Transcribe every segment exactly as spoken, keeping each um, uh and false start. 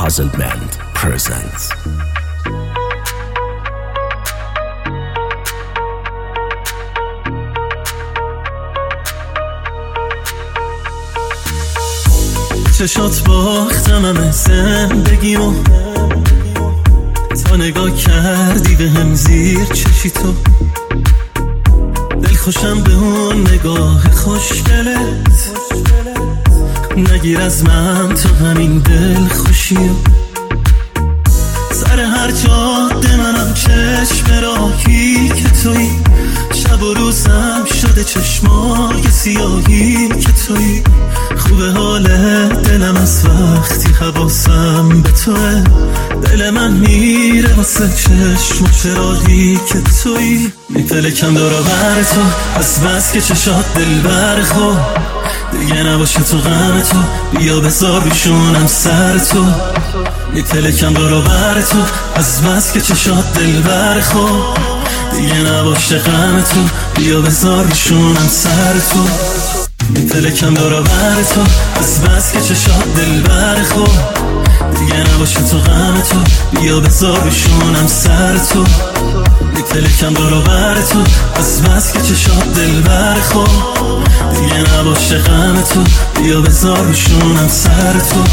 Puzzlement presents چشات باختم همه زندگیمو، تا نگاه کردی به هم زیر چشی تو. دل خوشم به اون نگاه خوشگلت، نگیر از من تو همین دل خوشیو. سر هر جاده منم چشم راهی که تویی، شب و روزم شده چشمای سیاهی که تویی. خوبه حال دلم از وقتی حواسم به توه، دل من میره واسه چشم و چراغی که تویی. میپلکم دور و بر تو از بس که چشات دل برخو، دیگه نباشه تو غم تو، بیا بذار روشونم سر تو. میپلکم دور و بر تو از بس که چشات دل برخو، دیگه نباشه غم تو، بیا بذار روشونم سر تو. میپلکم دور و بر تو از بس که چشات دل برخو، دیگه نباشه تو غم تو، بیا بذار روشونم سر تو. میپلکم دور و بر تو از بس که چشات دل برخو، دیگه نباشه غم تو، بیا بذار روشونم سر تو.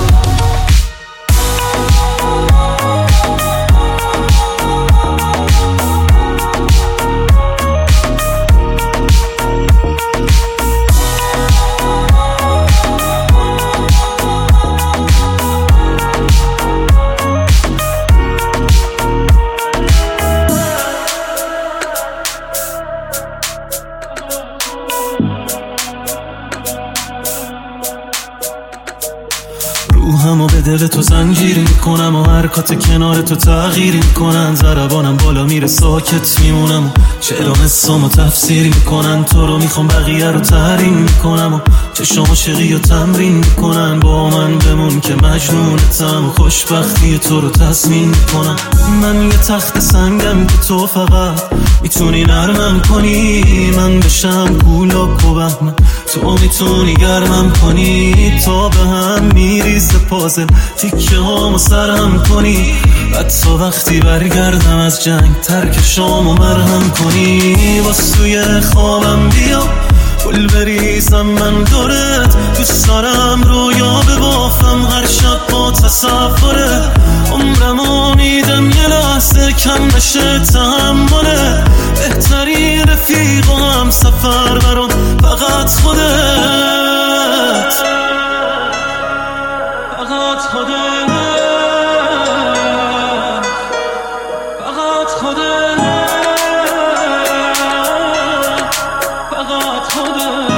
روحمو به دل تو زنجیر میکنم و حرکات کنار تو تغییر میکنن. ضربانم بالا میره ساکت میمونم و چرا حسامو تفسیر میکنن. تو رو میخوام بقیه رو تحریم میکنم و چشام عاشقی رو تمرین میکنن. با من بمون که مجنونتم و خوشبختی تو رو تضمین میکنم. من یه تخت سنگم که تو فقط میتونی نرمم کنی، من بشم کولاک و بهمن تو میتونی گرمم کنی. تا به هم میریزه پازل تیکه هامو سرهم کنی، حتی وقتی برگردم از جنگ ترک شامو مرهم کنی. باز توی خوابم بیا گل بریزم من دورت، دوست دارم رویا ببافم هر شب با تصوره. عمرمو میدم یه لحظه کم بشه تحمله، بهترین رفیق و هم سفر برام فقط خودت، فقط خودت، فقط خودت، فقط خودت.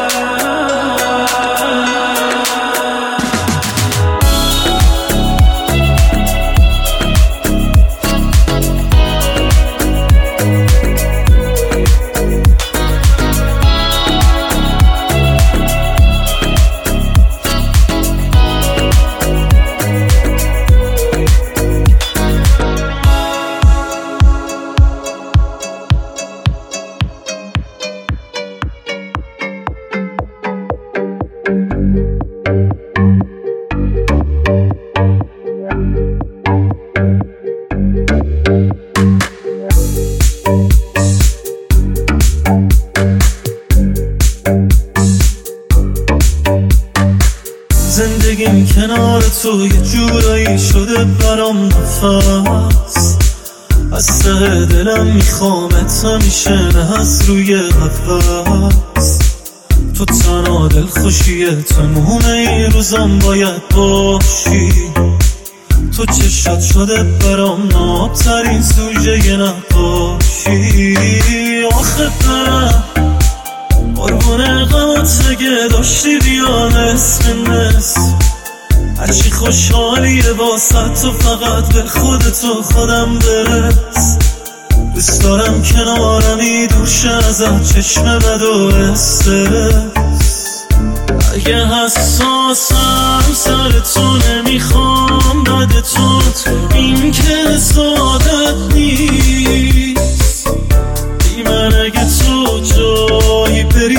زندگیم کنار تو یه جورایی شده برام نفس، از ته دلم میخوامت همیشه نه از روی قفس. تو تنها دل خوشیه تموم این روزم باید باشی. تو چشات شده برام نابترین سوژه نقاشی. آخه برم قربون غمت اگه داشتی بیا نصف نصف، هرچی خوشحالیه واسه تو فقط به خودتو خودم برس. دوست دارم کنارمی دوشه ازت چشم بد و استرس. اگه حساسم سر تو نمیخوام بدتون، این که سعادت نیست. بی من اگه تو جایی بری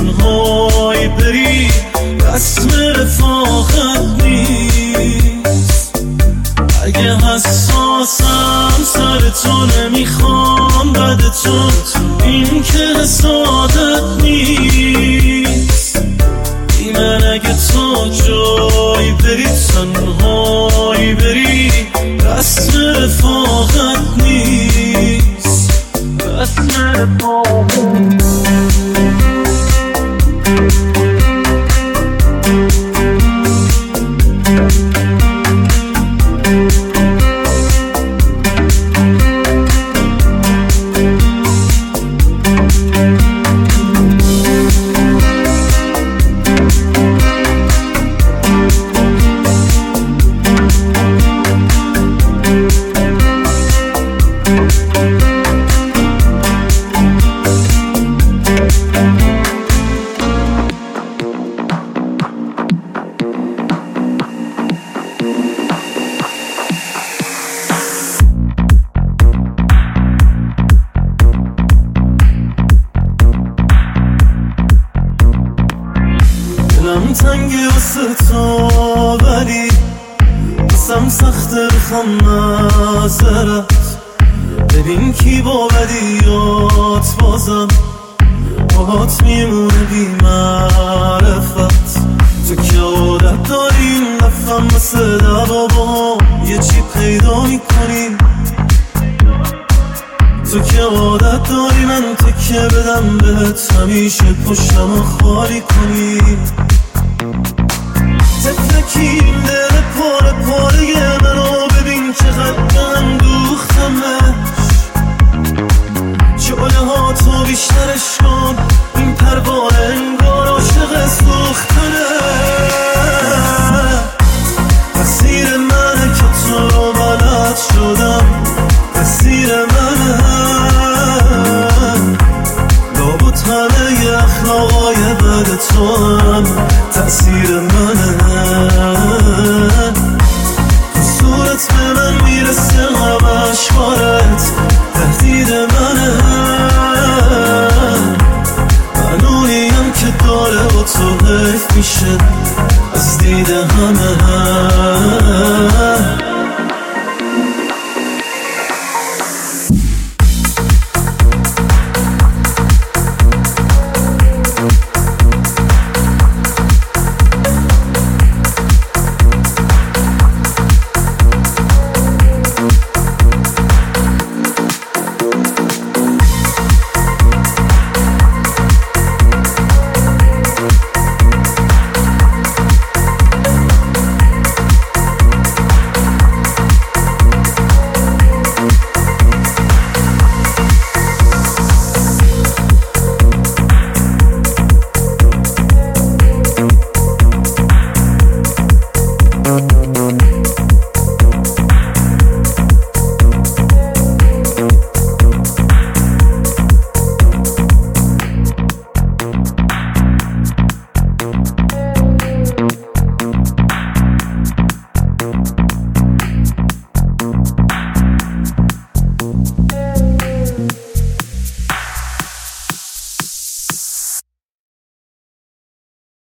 تنهایی بری، رسم رفاقت نیست. تو این که حسادت نیست. ای من اگه تو جایی بری تنهایی بری رسم رفاقت نیست، رسم رفاقت دلم تنگه واسه تو ولی بسم سخته بخوام معذرت. ببین کی با بدیات بازم باهات میمونه بی معرفت. تو که عادت داریم نفهم مثل دوا با یه چی پیدا میکنیم. تو که عادت داری من تکه بدم بهت همیشه پشتمو خالی کنی. تفلکیم دل پاره پاره منو ببین چقدر دلم دوختمش. جاله ها تو بیشترش کن این پروانه